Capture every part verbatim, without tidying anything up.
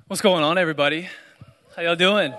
What's going on, everybody? How y'all doing?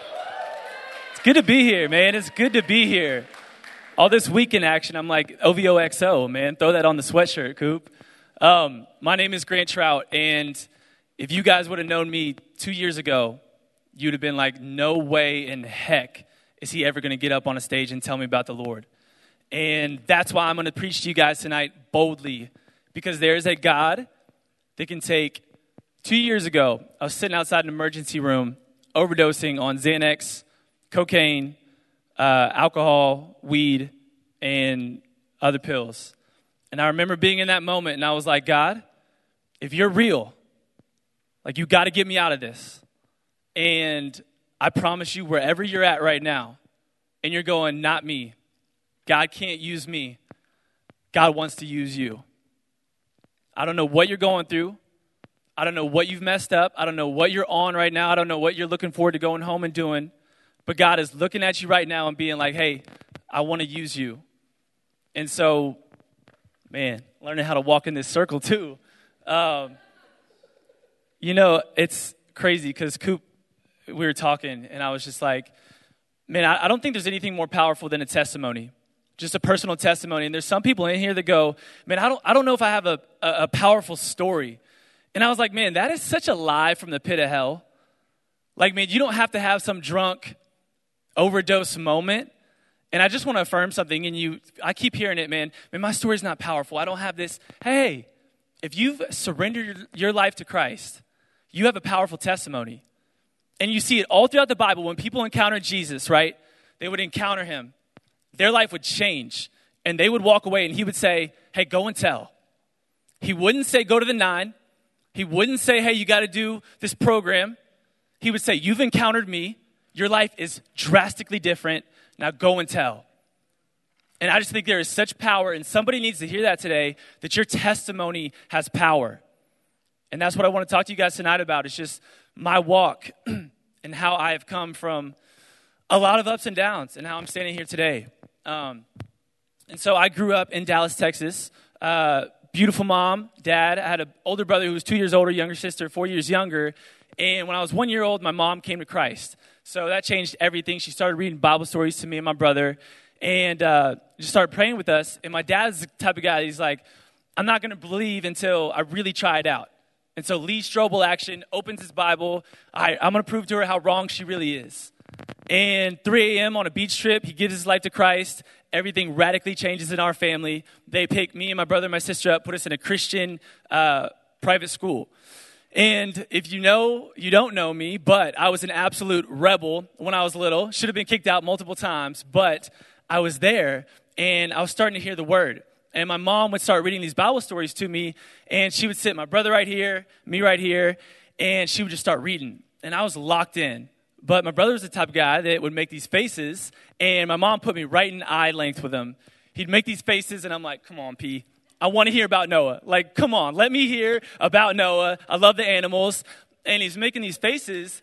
It's good to be here, man. It's good to be here. All this weekend action, I'm like, O V O X O, man. Throw that on the sweatshirt, Coop. Um, my name is Grant Trout, and if you guys would have known me two years ago, you'd have been like, no way in heck is he ever going to get up on a stage and tell me about the Lord. And that's why I'm going to preach to you guys tonight boldly, because there is a God that can take. Two years ago, I was sitting outside an emergency room, overdosing on Xanax, cocaine, uh, alcohol, weed, and other pills. And I remember being in that moment, and I was like, God, if you're real, like, you got to get me out of this. And I promise you, wherever you're at right now, and you're going, not me, God can't use me, God wants to use you. I don't know what you're going through. I don't know what you've messed up. I don't know what you're on right now. I don't know what you're looking forward to going home and doing. But God is looking at you right now and being like, hey, I want to use you. And so, man, learning how to walk in this circle too. Um, you know, it's crazy because Coop, we were talking, and I was just like, man, I, I don't think there's anything more powerful than a testimony. Just a personal testimony. And there's some people in here that go, man, I don't, I don't know if I have a, a, a powerful story. And I was like, man, that is such a lie from the pit of hell. Like, man, you don't have to have some drunk overdose moment. And I just want to affirm something. And you, I keep hearing it, man. Man, my story's not powerful. I don't have this. Hey, if you've surrendered your life to Christ, you have a powerful testimony. And you see it all throughout the Bible. When people encountered Jesus, right, they would encounter him. Their life would change. And they would walk away, and he would say, hey, go and tell. He wouldn't say, go to the nine. He wouldn't say, hey, you got to do this program. He would say, you've encountered me. Your life is drastically different. Now go and tell. And I just think there is such power, and somebody needs to hear that today, that your testimony has power. And that's what I want to talk to you guys tonight about. It's just my walk and how I have come from a lot of ups and downs and how I'm standing here today. Um, and so I grew up in Dallas, Texas. Uh Beautiful mom, dad. I had an older brother who was two years older, younger sister, four years younger. And when I was one year old, my mom came to Christ. So that changed everything. She started reading Bible stories to me and my brother and uh, just started praying with us. And my dad's the type of guy, he's like, I'm not going to believe until I really try it out. And so Lee Strobel action, opens his Bible. I, I'm going to prove to her how wrong she really is. And three a.m. on a beach trip, he gives his life to Christ. Everything radically changes in our family. They pick me and my brother and my sister up, put us in a Christian uh, private school. And if you know, you don't know me, but I was an absolute rebel when I was little. Should have been kicked out multiple times, but I was there, and I was starting to hear the word. And my mom would start reading these Bible stories to me, and she would sit my brother right here, me right here, and she would just start reading. And I was locked in. But my brother was the type of guy that would make these faces, and my mom put me right in eye length with him. He'd make these faces, and I'm like, come on, P. I want to hear about Noah. Like, come on, let me hear about Noah. I love the animals. And he's making these faces,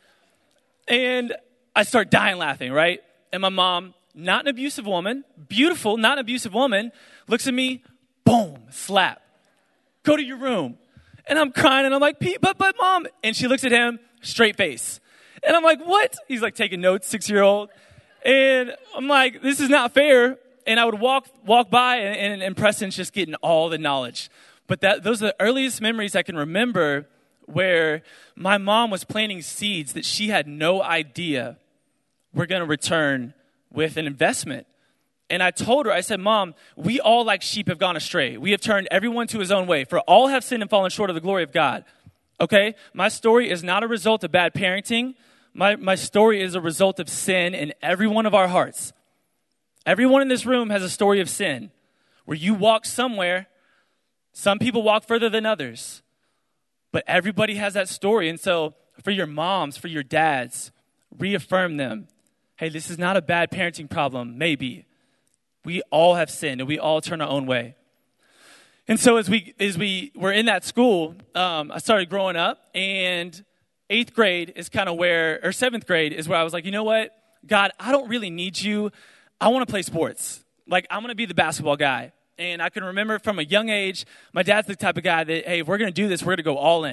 and I start dying laughing, right? And my mom, not an abusive woman, beautiful, not an abusive woman, looks at me, boom, slap. Go to your room. And I'm crying, and I'm like, P, but, but, Mom. And she looks at him, straight face. And I'm like, what? He's like taking notes, six-year-old. And I'm like, this is not fair. And I would walk walk by, and, and, and Preston's just getting all the knowledge. But that those are the earliest memories I can remember where my mom was planting seeds that she had no idea were going to return with an investment. And I told her, I said, Mom, we all like sheep have gone astray. We have turned everyone to his own way. For all have sinned and fallen short of the glory of God. Okay? My story is not a result of bad parenting. My my story is a result of sin in every one of our hearts. Everyone in this room has a story of sin where you walk somewhere. Some people walk further than others. But everybody has that story. And so for your moms, for your dads, reaffirm them. Hey, this is not a bad parenting problem, maybe. We all have sinned, and we all turn our own way. And so as we as we were in that school, um, I started growing up, and eighth grade is kind of where, or seventh grade is where I was like, you know what, God, I don't really need you. I want to play sports. Like, I'm going to be the basketball guy. And I can remember from a young age, my dad's the type of guy that, hey, if we're going to do this, we're going to go all in.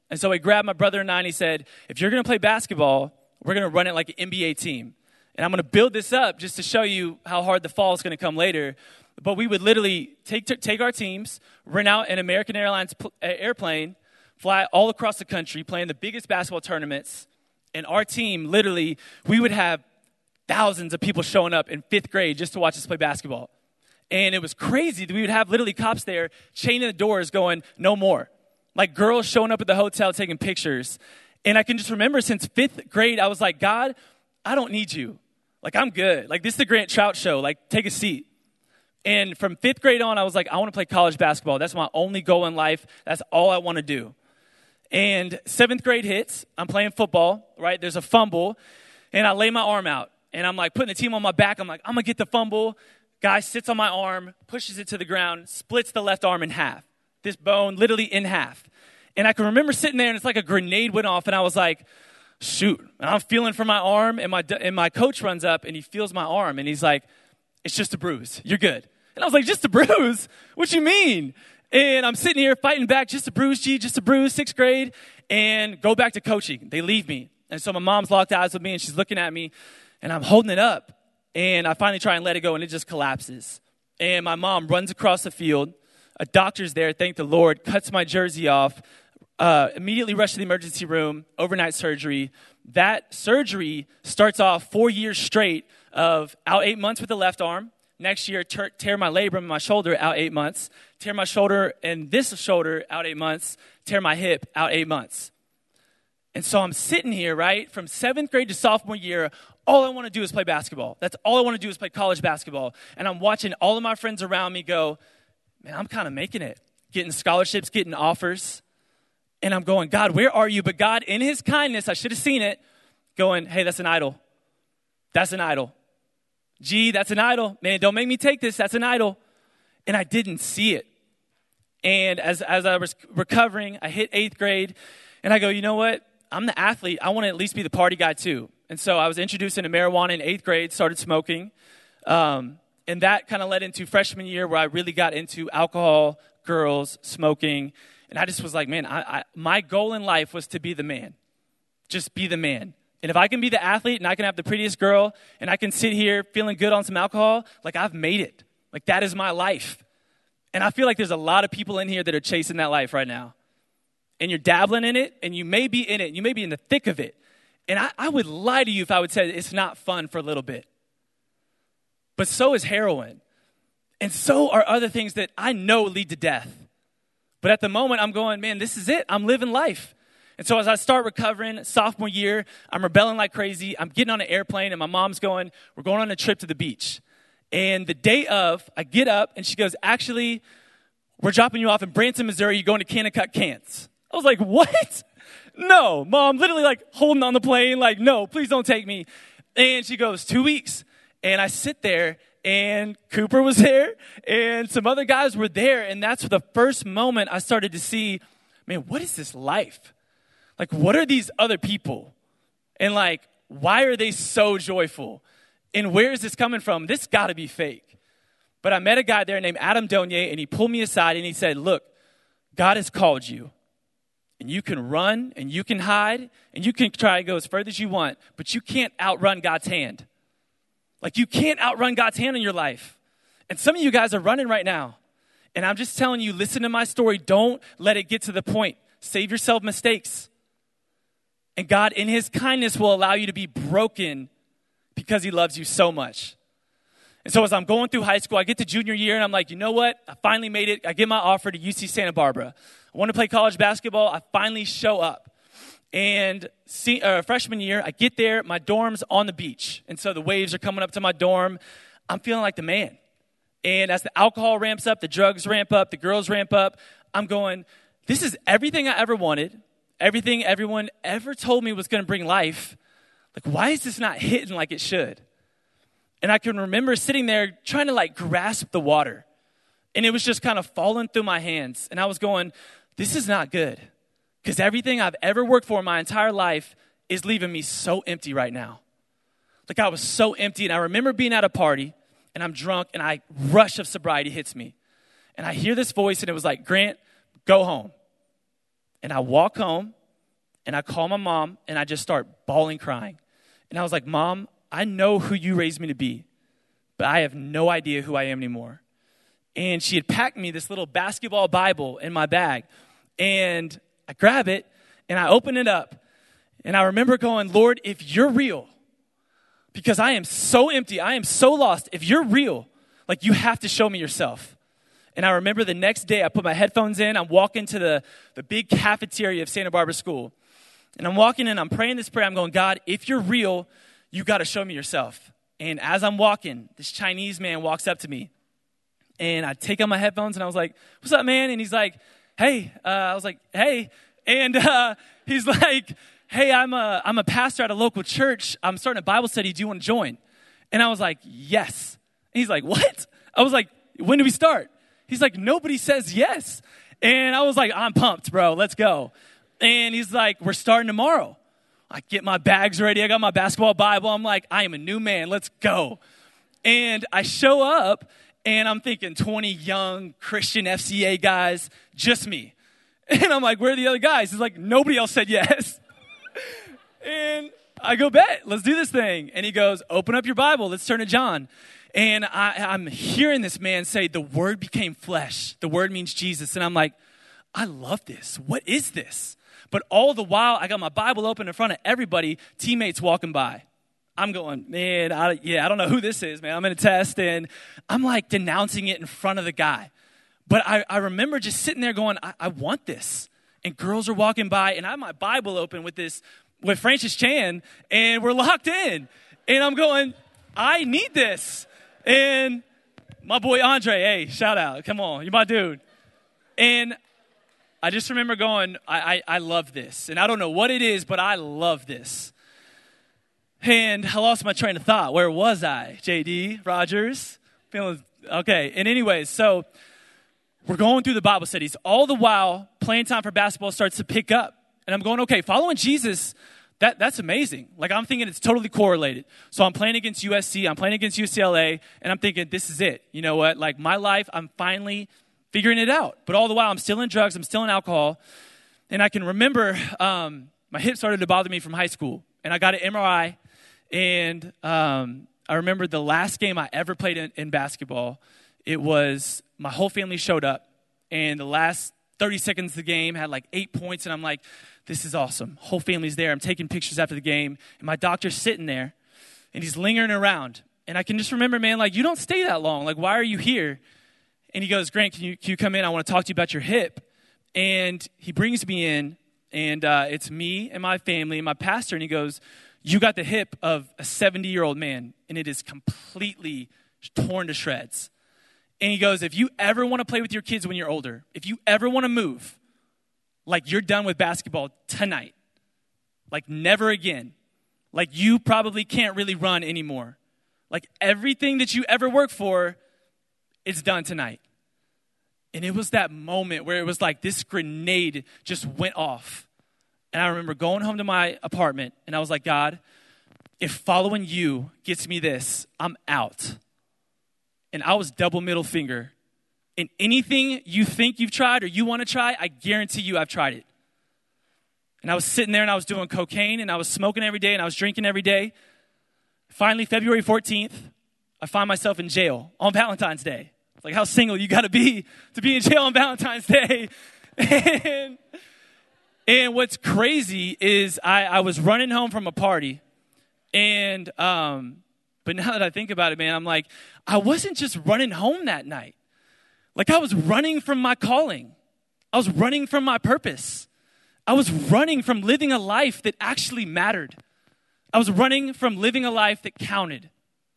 And so he grabbed my brother and I, and he said, if you're going to play basketball, we're going to run it like an N B A team. And I'm going to build this up just to show you how hard the fall is going to come later. But we would literally take take our teams, rent out an American Airlines pl- airplane, fly all across the country, play in the biggest basketball tournaments. And our team, literally, we would have thousands of people showing up in fifth grade just to watch us play basketball. And it was crazy. We would have literally cops there chaining the doors going, no more. Like girls showing up at the hotel taking pictures. And I can just remember since fifth grade, I was like, God, I don't need you. Like, I'm good. Like, this is the Grant Trout show. Like, take a seat. And from fifth grade on, I was like, I want to play college basketball. That's my only goal in life. That's all I want to do. And seventh grade hits. I'm playing football, right? There's a fumble. And I lay my arm out. And I'm like putting the team on my back. I'm like, I'm going to get the fumble. Guy sits on my arm, pushes it to the ground, splits the left arm in half. This bone literally in half. And I can remember sitting there, and it's like a grenade went off. And I was like, shoot. And I'm feeling for my arm. And my, and my coach runs up, and he feels my arm. And he's like, it's just a bruise. You're good. And I was like, just a bruise? What you mean? And I'm sitting here fighting back, just a bruise, G, just a bruise, sixth grade, and go back to coaching. They leave me. And so my mom's locked eyes with me, and she's looking at me, and I'm holding it up. And I finally try and let it go, and it just collapses. And my mom runs across the field. A doctor's there, thank the Lord, cuts my jersey off, uh, immediately rushed to the emergency room, overnight surgery. That surgery starts off four years straight of out eight months with the left arm. Next year, ter- tear my labrum in my shoulder, out eight months. Tear my shoulder and this shoulder, out eight months. Tear my hip, out eight months. And so I'm sitting here, right, from seventh grade to sophomore year, all I want to do is play basketball. That's all I want to do is play college basketball. And I'm watching all of my friends around me go, man, I'm kind of making it. Getting scholarships, getting offers. And I'm going, God, where are you? But God, in his kindness, I should have seen it, going, hey, that's an idol. That's an idol. Gee, that's an idol. Man, don't make me take this. That's an idol. And I didn't see it. And as, as I was recovering, I hit eighth grade. And I go, you know what? I'm the athlete. I want to at least be the party guy too. And so I was introduced into marijuana in eighth grade, started smoking. Um, and that kind of led into freshman year where I really got into alcohol, girls, smoking. And I just was like, man, I, I, my goal in life was to be the man. Just be the man. And if I can be the athlete and I can have the prettiest girl and I can sit here feeling good on some alcohol, like I've made it. Like that is my life. And I feel like there's a lot of people in here that are chasing that life right now. And you're dabbling in it, and you may be in it, and you may be in the thick of it. And I, I would lie to you if I would say it's not fun for a little bit. But so is heroin. And so are other things that I know lead to death. But at the moment, I'm going, man, this is it. I'm living life. And so as I start recovering, sophomore year, I'm rebelling like crazy. I'm getting on an airplane, and my mom's going, we're going on a trip to the beach. And the day of, I get up, and she goes, actually, we're dropping you off in Branson, Missouri. You're going to Kennecott, Kansas. I was like, what? No, Mom, literally like holding on the plane, like, no, please don't take me. And she goes, two weeks. And I sit there, and Cooper was there, and some other guys were there. And that's the first moment I started to see, man, what is this life? Like, what are these other people? And like, why are they so joyful? And where is this coming from? This got to be fake. But I met a guy there named Adam Donier, and he pulled me aside, and he said, look, God has called you. And you can run, and you can hide, and you can try to go as further as you want, but you can't outrun God's hand. Like, you can't outrun God's hand in your life. And some of you guys are running right now. And I'm just telling you, listen to my story. Don't let it get to the point. Save yourself mistakes. And God, in his kindness, will allow you to be broken because he loves you so much. And so as I'm going through high school, I get to junior year, and I'm like, you know what? I finally made it. I get my offer to U C Santa Barbara. I want to play college basketball. I finally show up. And see, uh, freshman year, I get there. My dorm's on the beach. And so the waves are coming up to my dorm. I'm feeling like the man. And as the alcohol ramps up, the drugs ramp up, the girls ramp up, I'm going, this is everything I ever wanted, everything everyone ever told me was going to bring life. Like, why is this not hitting like it should? And I can remember sitting there trying to like grasp the water. And it was just kind of falling through my hands. And I was going, this is not good. Because everything I've ever worked for my entire life is leaving me so empty right now. Like I was so empty. And I remember being at a party and I'm drunk and I rush of sobriety hits me. And I hear this voice and it was like, Grant, go home. And I walk home And I call my mom, and I just start bawling, crying. And I was like, Mom, I know who you raised me to be, but I have no idea who I am anymore. And she had packed me this little basketball Bible in my bag. And I grab it, and I open it up. And I remember going, Lord, if you're real, because I am so empty, I am so lost. If you're real, like, you have to show me yourself. And I remember the next day, I put my headphones in. I'm walking to the, the big cafeteria of Santa Barbara School. And I'm walking in, I'm praying this prayer. I'm going, God, if you're real, you got to show me yourself. And as I'm walking, this Chinese man walks up to me. And I take out my headphones, and I was like, what's up, man? And he's like, hey. Uh, I was like, hey. And uh, he's like, hey, I'm a, I'm a pastor at a local church. I'm starting a Bible study. Do you want to join? And I was like, yes. And he's like, what? I was like, when do we start? He's like, nobody says yes. And I was like, I'm pumped, bro. Let's go. And he's like, we're starting tomorrow. I get my bags ready. I got my basketball Bible. I'm like, I am a new man. Let's go. And I show up, and I'm thinking twenty young Christian F C A guys, just me. And I'm like, where are the other guys? He's like, nobody else said yes. And I go, bet, let's do this thing. And he goes, open up your Bible. Let's turn to John. And I, I'm hearing this man say, the Word became flesh. The Word means Jesus. And I'm like, I love this. What is this? But all the while, I got my Bible open in front of everybody, teammates walking by. I'm going, man, I, yeah, I don't know who this is, man. I'm in a test, and I'm like denouncing it in front of the guy. But I, I remember just sitting there going, I, I want this. And girls are walking by, and I have my Bible open with this, with Francis Chan, and we're locked in. And I'm going, I need this. And my boy Andre, hey, shout out. Come on, you're my dude. And I just remember going, I, I, I love this. And I don't know what it is, but I love this. And I lost my train of thought. Where was I? J D, Rogers? Feeling okay. And anyways, so we're going through the Bible studies. All the while, playing time for basketball starts to pick up. And I'm going, okay, following Jesus, that, that's amazing. Like, I'm thinking it's totally correlated. So I'm playing against U S C. I'm playing against U C L A. And I'm thinking, this is it. You know what? Like, my life, I'm finally figuring it out. But all the while, I'm still in drugs. I'm still in alcohol. And I can remember um, my hip started to bother me from high school. And I got an M R I. And um, I remember the last game I ever played in, in basketball. It was, my whole family showed up. And the last thirty seconds of the game had like eight points. And I'm like, this is awesome. Whole family's there. I'm taking pictures after the game. And my doctor's sitting there. And he's lingering around. And I can just remember, man, like, you don't stay that long. Like, why are you here? And he goes, Grant, can you, can you come in? I want to talk to you about your hip. And he brings me in, and uh, it's me and my family and my pastor. And he goes, you got the hip of a seventy-year-old man, and it is completely torn to shreds. And he goes, if you ever want to play with your kids when you're older, if you ever want to move, like, you're done with basketball tonight. Like, never again. Like, you probably can't really run anymore. Like, everything that you ever worked for, it's done tonight. And it was that moment where it was like this grenade just went off. And I remember going home to my apartment, and I was like, God, if following you gets me this, I'm out. And I was double middle finger. And anything you think you've tried or you want to try, I guarantee you I've tried it. And I was sitting there, and I was doing cocaine, and I was smoking every day, and I was drinking every day. Finally, February fourteenth, I find myself in jail on Valentine's Day. It's like how single you got to be to be in jail on Valentine's Day. and, and what's crazy is I, I was running home from a party. And, um, but now that I think about it, man, I'm like, I wasn't just running home that night. Like, I was running from my calling. I was running from my purpose. I was running from living a life that actually mattered. I was running from living a life that counted.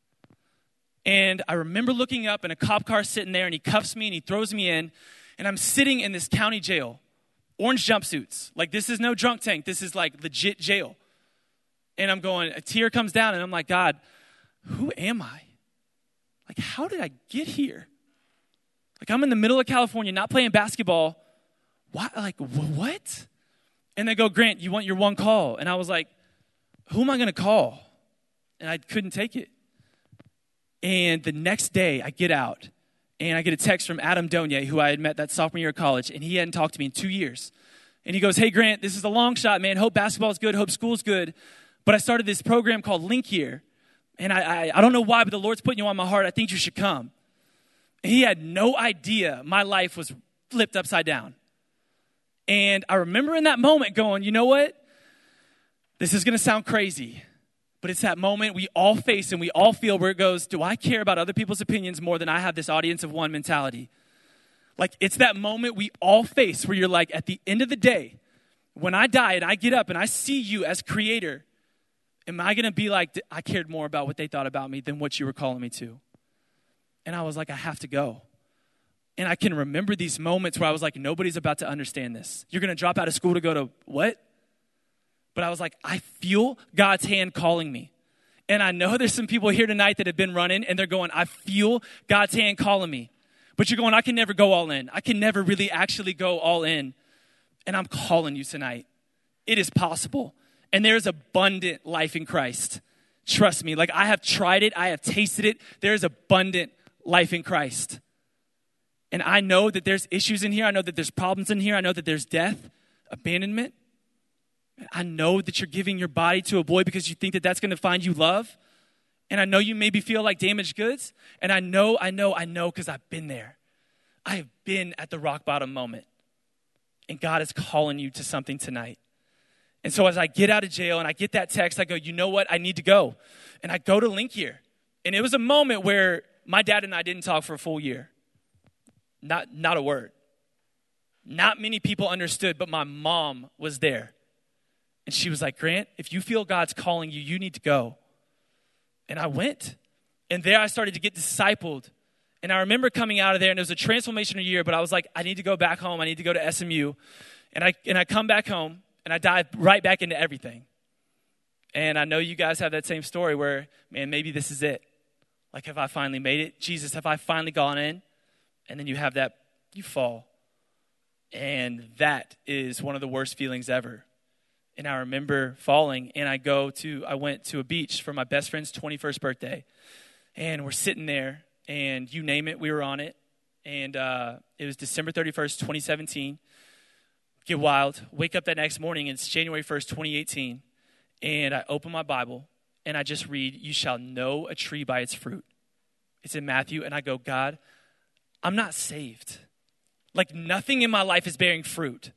And I remember looking up, and a cop car sitting there, and he cuffs me, and he throws me in. And I'm sitting in this county jail, orange jumpsuits. Like, this is no drunk tank. This is like legit jail. And I'm going, a tear comes down, and I'm like, God, who am I? Like, how did I get here? Like, I'm in the middle of California, not playing basketball. What? Like, what? And they go, Grant, you want your one call? And I was like, who am I going to call? And I couldn't take it. And the next day, I get out, and I get a text from Adam Donye, who I had met that sophomore year of college, and he hadn't talked to me in two years. And he goes, hey, Grant, this is a long shot, man. Hope basketball's good. Hope school's good. But I started this program called Link Year. And I, I, I don't know why, but the Lord's putting you on my heart. I think you should come. And he had no idea my life was flipped upside down. And I remember in that moment going, you know what? This is going to sound crazy. But it's that moment we all face and we all feel where it goes, do I care about other people's opinions more than I have this audience of one mentality? Like, it's that moment we all face where you're like, at the end of the day, when I die and I get up and I see you as creator, am I going to be like, I cared more about what they thought about me than what you were calling me to? And I was like, I have to go. And I can remember these moments where I was like, nobody's about to understand this. You're going to drop out of school to go to what? But I was like, I feel God's hand calling me. And I know there's some people here tonight that have been running and they're going, I feel God's hand calling me. But you're going, I can never go all in. I can never really actually go all in. And I'm calling you tonight. It is possible. And there is abundant life in Christ. Trust me. Like, I have tried it. I have tasted it. There is abundant life in Christ. And I know that there's issues in here. I know that there's problems in here. I know that there's death, abandonment. I know that you're giving your body to a boy because you think that that's going to find you love. And I know you maybe feel like damaged goods. And I know, I know, I know because I've been there. I have been at the rock bottom moment. And God is calling you to something tonight. And so as I get out of jail and I get that text, I go, you know what? I need to go. And I go to Link Year. And it was a moment where my dad and I didn't talk for a full year. Not, not a word. Not many people understood, but my mom was there. And she was like, Grant, if you feel God's calling you, you need to go. And I went. And there I started to get discipled. And I remember coming out of there, and it was a transformational year, but I was like, I need to go back home. I need to go to S M U. And I and I come back home, and I dive right back into everything. And I know you guys have that same story where, man, maybe this is it. Like, have I finally made it? Jesus, have I finally gone in? And then you have that, you fall. And that is one of the worst feelings ever. And I remember falling, and I go to, I went to a beach for my best friend's twenty-first birthday. And we're sitting there, and you name it, we were on it. And uh, it was December thirty-first, twenty seventeen. Get wild. Wake up that next morning, and it's January first, twenty eighteen. And I open my Bible, and I just read, you shall know a tree by its fruit. It's in Matthew, and I go, God, I'm not saved. Like, nothing in my life is bearing fruit.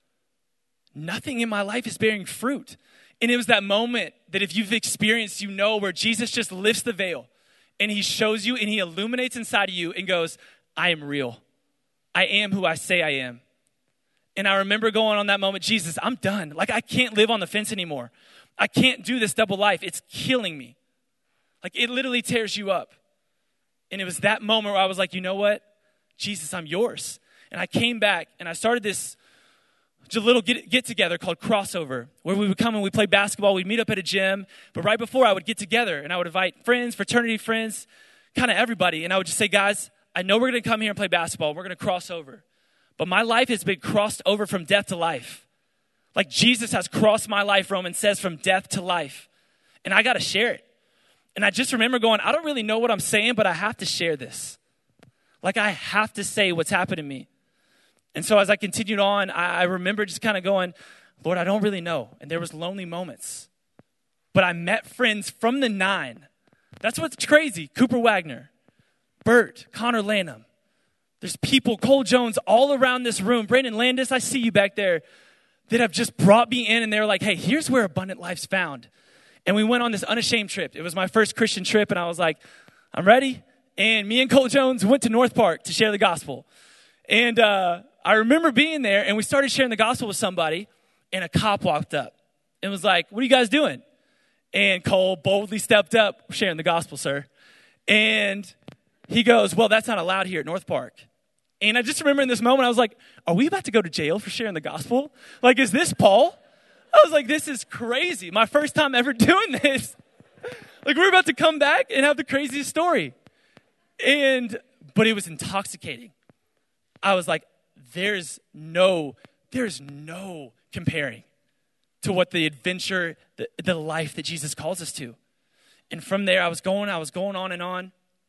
Nothing in my life is bearing fruit. And it was that moment that if you've experienced, you know, where Jesus just lifts the veil and he shows you and he illuminates inside of you and goes, I am real. I am who I say I am. And I remember going on that moment, Jesus, I'm done. Like, I can't live on the fence anymore. I can't do this double life. It's killing me. Like, it literally tears you up. And it was that moment where I was like, you know what? Jesus, I'm yours. And I came back and I started this just a little get, get together called Crossover, where we would come and we'd play basketball. We'd meet up at a gym. But right before, I would get together and I would invite friends, fraternity friends, kind of everybody. And I would just say, guys, I know we're going to come here and play basketball. We're going to cross over. But my life has been crossed over from death to life. Like, Jesus has crossed my life, Romans says, from death to life. And I got to share it. And I just remember going, I don't really know what I'm saying, but I have to share this. Like, I have to say what's happened to me. And so as I continued on, I, I remember just kind of going, Lord, I don't really know. And there was lonely moments. But I met friends from the nine. That's what's crazy. Cooper Wagner, Bert, Connor Lanham. There's people, Cole Jones, all around this room. Brandon Landis, I see you back there, that have just brought me in. And they're like, hey, here's where abundant life's found. And we went on this unashamed trip. It was my first Christian trip. And I was like, I'm ready. And me and Cole Jones went to North Park to share the gospel. And uh, I remember being there, and we started sharing the gospel with somebody, and a cop walked up and was like, what are you guys doing? And Cole boldly stepped up, sharing the gospel, sir. And he goes, well, that's not allowed here at North Park. And I just remember in this moment, I was like, are we about to go to jail for sharing the gospel? Like, is this Paul? I was like, this is crazy. My first time ever doing this. Like, we're about to come back and have the craziest story. And, but it was intoxicating. I was like, there's no, there's no comparing to what the adventure, the, the life that Jesus calls us to. And from there, I was going, I was going on and on.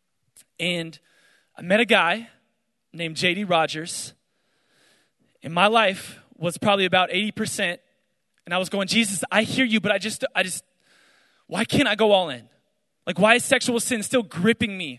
And I met a guy named J D Rogers. And my life was probably about eighty percent. And I was going, Jesus, I hear you, but I just, I just, why can't I go all in? Like, why is sexual sin still gripping me?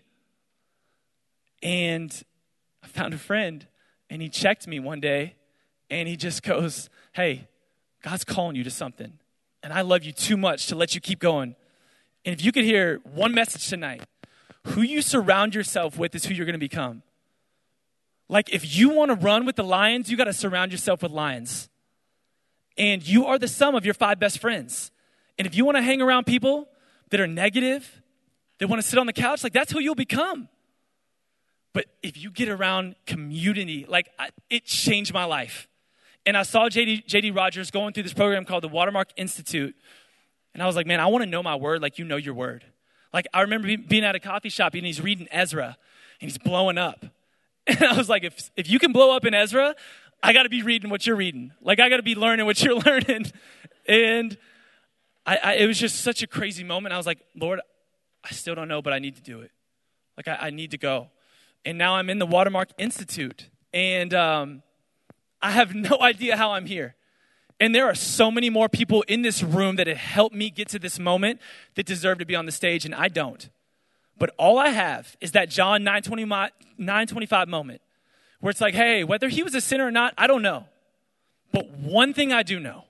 And I found a friend, and he checked me one day, and he just goes, hey, God's calling you to something, and I love you too much to let you keep going. And if you could hear one message tonight, who you surround yourself with is who you're going to become. Like, if you want to run with the lions, you got to surround yourself with lions. And you are the sum of your five best friends. And if you want to hang around people that are negative, that want to sit on the couch, like, that's who you'll become. But if you get around community, like, I, it changed my life. And I saw J D, J D Rogers going through this program called the Watermark Institute. And I was like, man, I want to know my word like you know your word. Like, I remember being at a coffee shop, and he's reading Ezra, and he's blowing up. And I was like, if if you can blow up in Ezra, I got to be reading what you're reading. Like, I got to be learning what you're learning. And I, I, it was just such a crazy moment. I was like, Lord, I still don't know, but I need to do it. Like, I, I need to go. And now I'm in the Watermark Institute. And um, I have no idea how I'm here. And there are so many more people in this room that have helped me get to this moment that deserve to be on the stage, and I don't. But all I have is that John nine twenty-five moment where it's like, hey, whether he was a sinner or not, I don't know. But one thing I do know,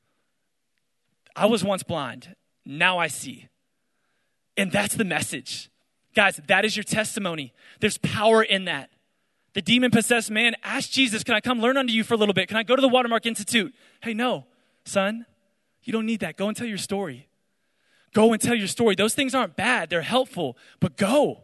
I was once blind, now I see. And that's the message. Guys, that is your testimony. There's power in that. The demon-possessed man asked Jesus, can I come learn under you for a little bit? Can I go to the Watermark Institute? Hey, no, son, you don't need that. Go and tell your story. Go and tell your story. Those things aren't bad. They're helpful, but go.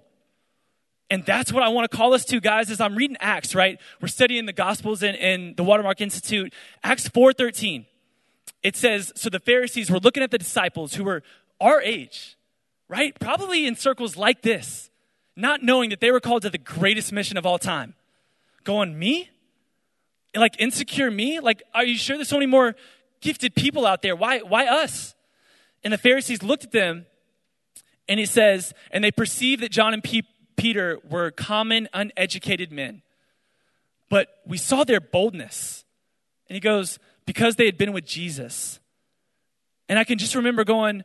And that's what I want to call us to, guys, as I'm reading Acts, right? We're studying the Gospels in, in the Watermark Institute. Acts four thirteen, it says, so the Pharisees were looking at the disciples who were our age, right? Probably in circles like this, not knowing that they were called to the greatest mission of all time. Going, me? Like, insecure me? Like, are you sure there's so many more gifted people out there? Why, why us? And the Pharisees looked at them, and it says, and they perceived that John and P- Peter were common, uneducated men. But we saw their boldness. And he goes, because they had been with Jesus. And I can just remember going,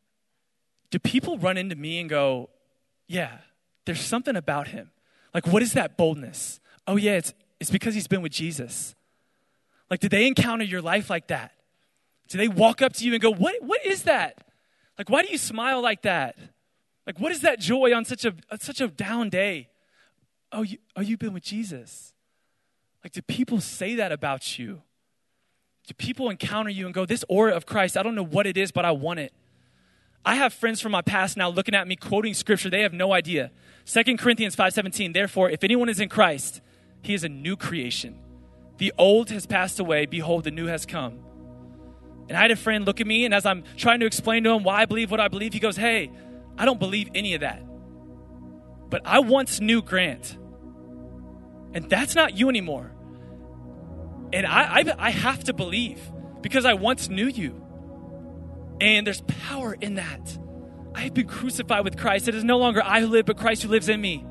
do people run into me and go, yeah, there's something about him. Like, what is that boldness? Oh, yeah, it's it's because he's been with Jesus. Like, did they encounter your life like that? Do they walk up to you and go, what what is that? Like, why do you smile like that? Like, what is that joy on such a on such a down day? Oh, you, oh, you've been with Jesus. Like, do people say that about you? Do people encounter you and go, this aura of Christ, I don't know what it is, but I want it. I have friends from my past now looking at me, quoting scripture. They have no idea. Second Corinthians five seventeen, therefore, if anyone is in Christ, he is a new creation. The old has passed away. Behold, the new has come. And I had a friend look at me, and as I'm trying to explain to him why I believe what I believe, he goes, hey, I don't believe any of that. But I once knew Grant. And that's not you anymore. And I, I, I have to believe because I once knew you. And there's power in that. I have been crucified with Christ. It is no longer I who live, but Christ who lives in me.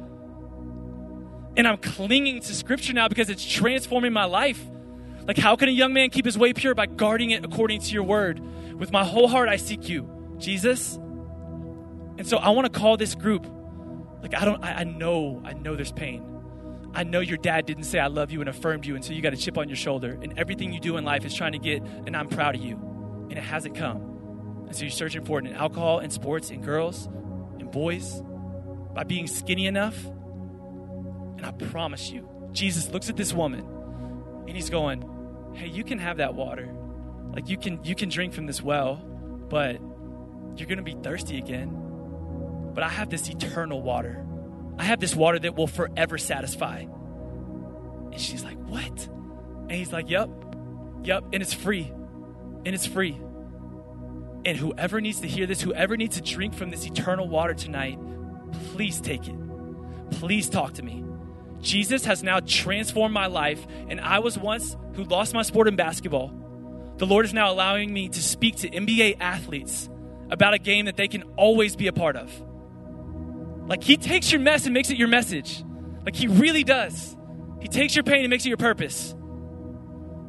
And I'm clinging to scripture now because it's transforming my life. Like, how can a young man keep his way pure? By guarding it according to your word. With my whole heart, I seek you, Jesus. And so I want to call this group. Like, I don't, I, I know, I know there's pain. I know your dad didn't say I love you and affirmed you, and so you got a chip on your shoulder. And everything you do in life is trying to get, and I'm proud of you. And it hasn't come. And so you're searching for it in alcohol and sports and girls and boys by being skinny enough. And I promise you, Jesus looks at this woman and he's going, hey, you can have that water. Like, you can you can drink from this well, but you're going to be thirsty again. But I have this eternal water. I have this water that will forever satisfy. And she's like, what? And he's like, yep, yep, and it's free. And it's free. And whoever needs to hear this, whoever needs to drink from this eternal water tonight, please take it. Please talk to me. Jesus has now transformed my life, and I was once who lost my sport in basketball. The Lord is now allowing me to speak to N B A athletes about a game that they can always be a part of. Like, he takes your mess and makes it your message. Like, he really does. He takes your pain and makes it your purpose.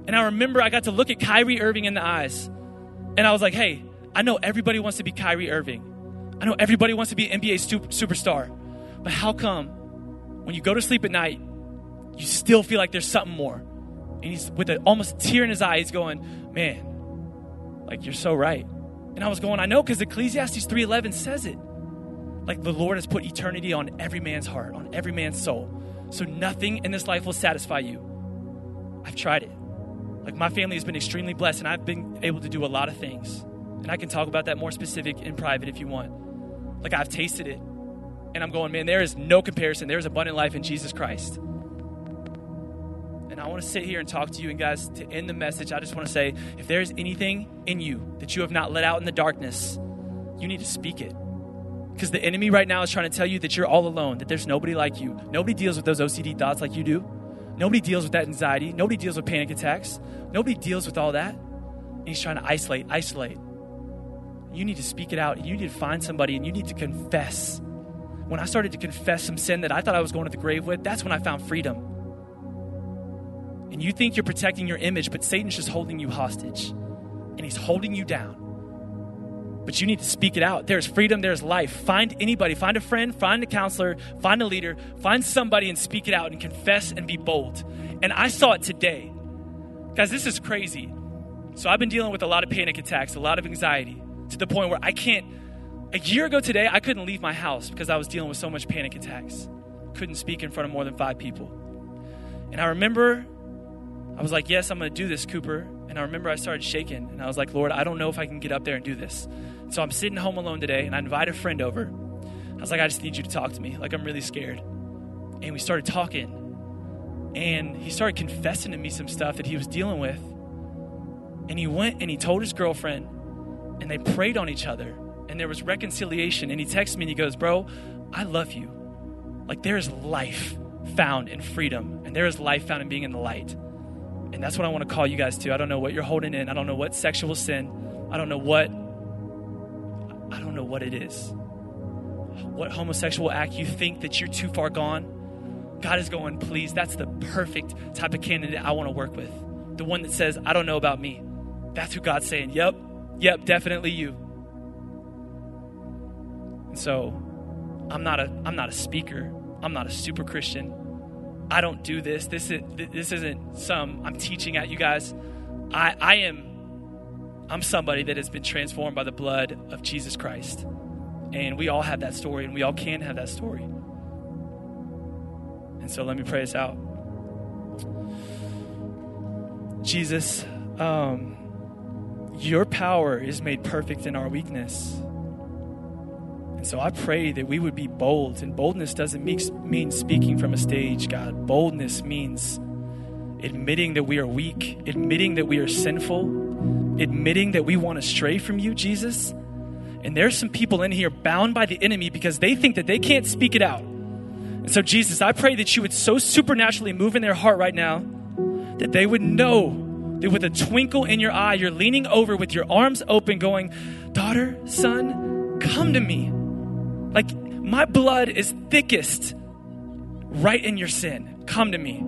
And I remember I got to look at Kyrie Irving in the eyes. And I was like, hey, I know everybody wants to be Kyrie Irving. I know everybody wants to be an N B A super, superstar. But how come when you go to sleep at night, you still feel like there's something more? And he's with a, almost a tear in his eye, he's going, man, like you're so right. And I was going, I know, because Ecclesiastes three eleven says it. Like the Lord has put eternity on every man's heart, on every man's soul. So nothing in this life will satisfy you. I've tried it. Like my family has been extremely blessed, and I've been able to do a lot of things. And I can talk about that more specific in private if you want. Like I've tasted it. And I'm going, man, there is no comparison. There is abundant life in Jesus Christ. And I want to sit here and talk to you. And guys, to end the message, I just want to say, if there is anything in you that you have not let out in the darkness, you need to speak it. Because the enemy right now is trying to tell you that you're all alone, that there's nobody like you. Nobody deals with those O C D thoughts like you do. Nobody deals with that anxiety. Nobody deals with panic attacks. Nobody deals with all that. And he's trying to isolate, isolate. You need to speak it out. You need to find somebody, and you need to confess. When I started to confess some sin that I thought I was going to the grave with, that's when I found freedom. And you think you're protecting your image, but Satan's just holding you hostage. And he's holding you down. But you need to speak it out. There's freedom, there's life. Find anybody, find a friend, find a counselor, find a leader, find somebody and speak it out and confess and be bold. And I saw it today. Guys, this is crazy. So I've been dealing with a lot of panic attacks, a lot of anxiety, to the point where I can't, a year ago today, I couldn't leave my house because I was dealing with so much panic attacks. Couldn't speak in front of more than five people. And I remember, I was like, yes, I'm going to do this, Cooper. And I remember I started shaking. And I was like, Lord, I don't know if I can get up there and do this. So I'm sitting home alone today, and I invite a friend over. I was like, I just need you to talk to me. Like, I'm really scared. And we started talking. And he started confessing to me some stuff that he was dealing with. And he went and he told his girlfriend, and they prayed on each other. And there was reconciliation. And he texted me and he goes, bro, I love you. Like, there is life found in freedom. And there is life found in being in the light. And that's what I want to call you guys to. I don't know what you're holding in. I don't know what sexual sin. I don't know what, I don't know what it is. What homosexual act you think that you're too far gone. God is going, please, that's the perfect type of candidate I want to work with. The one that says, I don't know about me. That's who God's saying, yep, yep, definitely you. And so I'm not a, I'm not a speaker. I'm not a super Christian. I don't do this. This is this isn't some I'm teaching at you guys. I I am I'm somebody that has been transformed by the blood of Jesus Christ. And we all have that story, and we all can have that story. And so let me pray us out. Jesus, um, your power is made perfect in our weakness. And so I pray that we would be bold. And boldness doesn't mean speaking from a stage, God. Boldness means admitting that we are weak, admitting that we are sinful, admitting that we want to stray from you, Jesus. And there's some people in here bound by the enemy because they think that they can't speak it out. And so, Jesus, I pray that you would so supernaturally move in their heart right now that they would know that with a twinkle in your eye, you're leaning over with your arms open going, daughter, son, come to me. Like, my blood is thickest right in your sin. Come to me.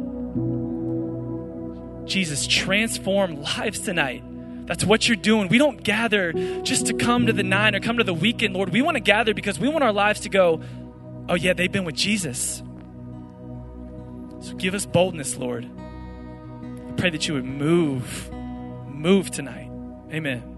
Jesus, transform lives tonight. That's what you're doing. We don't gather just to come to the nine or come to the weekend, Lord. We want to gather because we want our lives to go, oh yeah, they've been with Jesus. So give us boldness, Lord. I pray that you would move, move tonight. Amen.